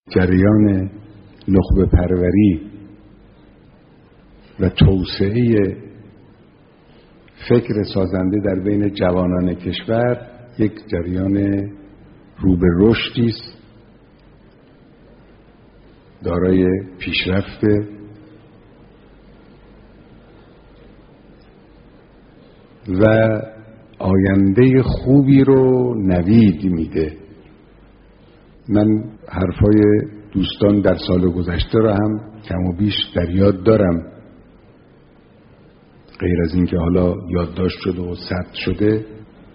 جریان نخبه پروری و توسعه فکر سازنده در بین جوانان کشور یک جریان رو به رشدی است، دارای پیشرفت و آینده خوبی رو نوید میده. من حرفای دوستان در سال گذشته را هم کم و بیش در یاد دارم، غیر از این که حالا یادداشت شده و ثبت شده.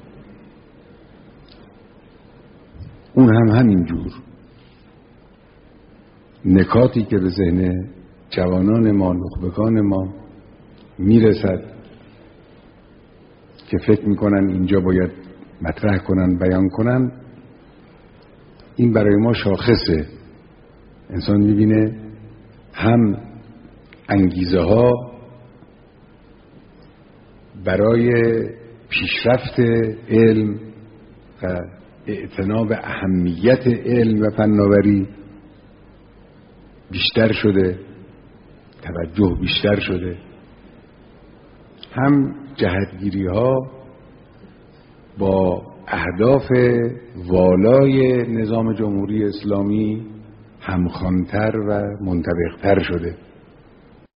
اون هم همینجور نکاتی که به ذهن جوانان ما، نخبگان ما میرسد که فکر میکنن اینجا باید مطرح کنن، بیان کنن، این برای ما شاخصه. انسان میبینه هم انگیزه ها برای پیشرفت علم و اعتنا به اهمیت علم و فناوری بیشتر شده، توجه بیشتر شده، هم جهتگیری ها با اهداف والای نظام جمهوری اسلامی همخوان‌تر و منطبق‌تر شده.